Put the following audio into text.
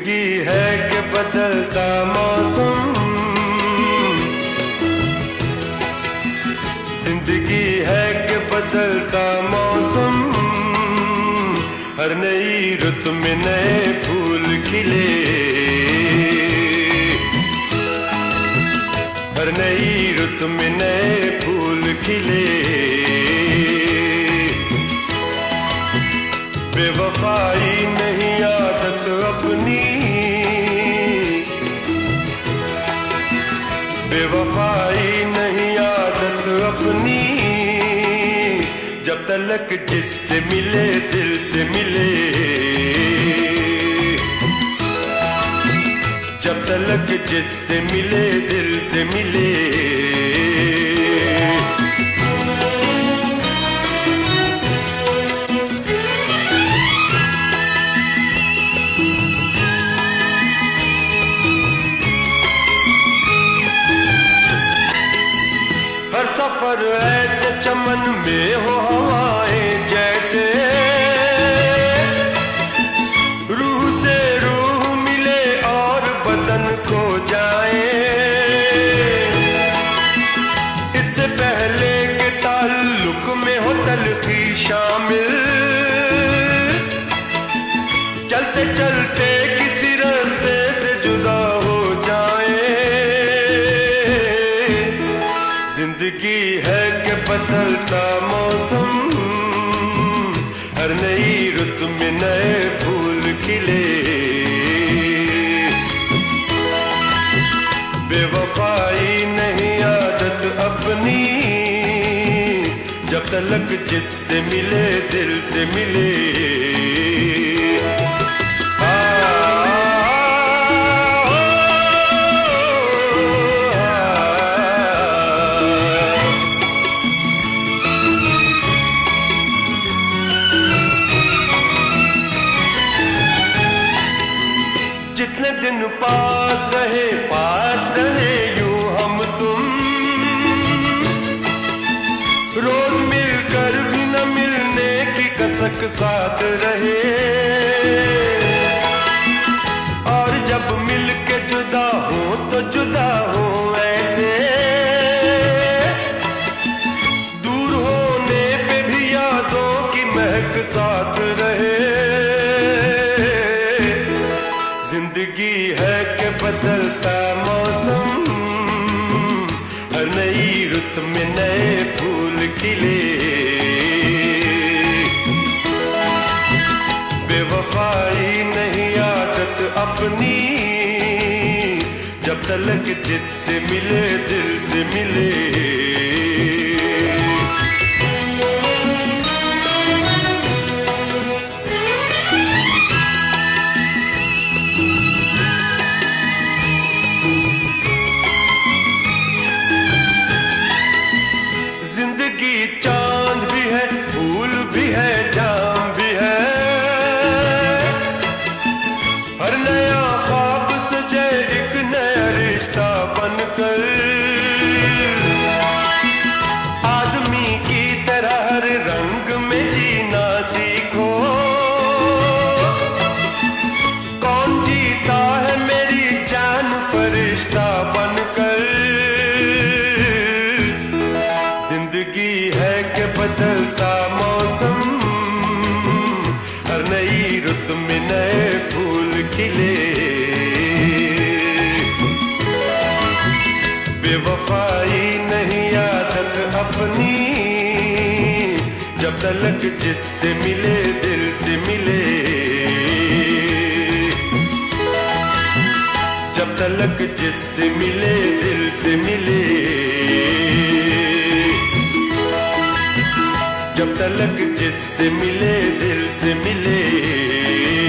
जिंदगी है कि बदलता मौसम, जिंदगी है कि बदलता मौसम, हर नई रुत में नए फूल खिले, हर नई रुत में नए फूल खिले। बेवफाई नहीं आदत अपनी, बेवफाई नहीं आदत अपनी, जब तलक जिससे मिले दिल से मिले, जब तलक जिससे मिले दिल से मिले। हर सफर ऐसे चमन में हो हवाएं जैसे, रूह से रूह मिले और बदन खो जाए। इससे पहले के ताल्लुक में हो तलखी शामिल, चलते चलते किसी रास्ते से जुदा हो जाए। जिंदगी है कि बदलता मौसम, हर नई रुत में नए फूल खिले। बेवफाई नहीं आदत अपनी, जब तलक जिससे मिले दिल से मिले। जितने दिन पास रहे यूं हम तुम, रोज मिलकर भी न मिलने की कसक साथ रहे। और जब मिल के जुदा हो तो जुदा हो ऐसे, दूर होने पे भी यादों की महक साथ रहे। जिंदगी है कि बदलता मौसम, हर नई रुत में नए फूल खिले। बेवफाई नहीं आदत अपनी, जब तलक जिससे मिले दिल से मिले। जिंदगी चांद भी है, फूल भी है, जाम भी है, हर नया ख्वाब सजे एक नया रिश्ता बनकर। आदमी की तरह हर रंग में जीना सीखो, कौन जीता है मेरी जान फरिश्ता बनकर। जिंदगी है कि बदलता मौसम, हर नई रुत में नए फूल खिले। बेवफाई नहीं आदत अपनी, जब तलक जिससे मिले दिल से मिले। जब तलक जिससे मिले दिल से मिले। जब तलक जिससे मिले दिल से मिले।